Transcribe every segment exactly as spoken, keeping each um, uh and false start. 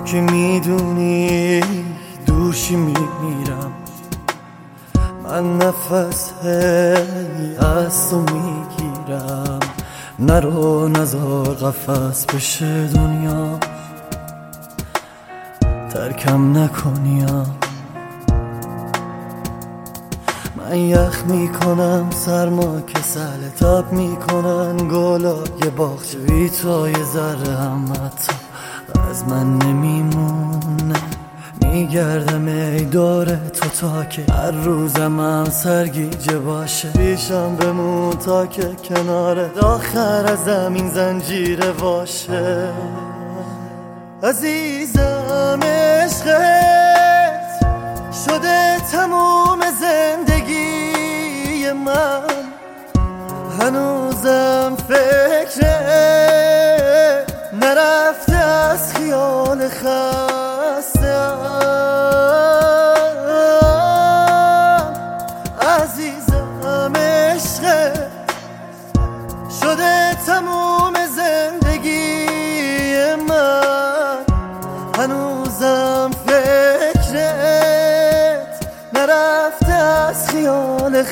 که میدونی دوشی میمیرم، من نفس هی از تو میگیرم. نرو نزار قفس بشه دنیا، ترکم نکنیا. من یخ میکنم سرما کسل تاب میکنن گلای باغچه بی تو یه ذره هم حتی از من نمیمونه. میگردم ای دور تو تا که هر روزم هم سرگیجه باشه. پیشم بمون تا که کنارت آخر از زمین زنجیره باشه. عزیزم عشقت شده تموم زندگی من، هنوزم فکر نرفته از خیال خستم. عزیزم عشقت شده تموم زندگی من، هنوزم فکرت نرفته از خیال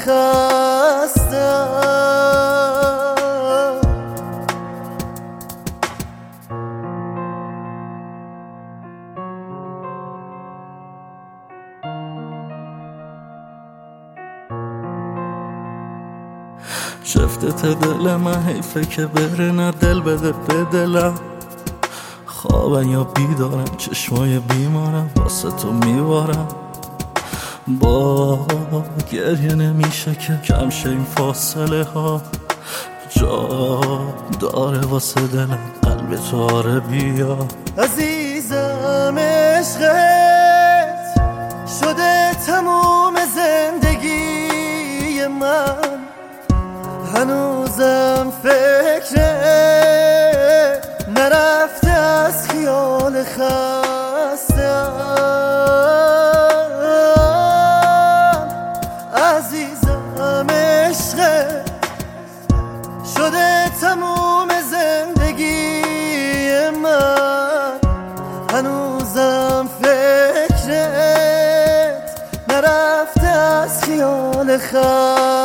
خستم. شفتت دل من حیفه که بره، نه دل بده به دلم. خوابن یا بیدارم چشمای بیمارم واسه تو میبارم. با گریه نمیشه که کم شه این فاصله ها، جا داره واسه دلم قلب تو آره بیا. عزیزم عشقت شده تموم زندگی من، هنوزم فکر نرفته از خیال خستم. عزیزم عشقت شده تموم زندگی من، هنوزم فکرت نرفته از خیال خستم.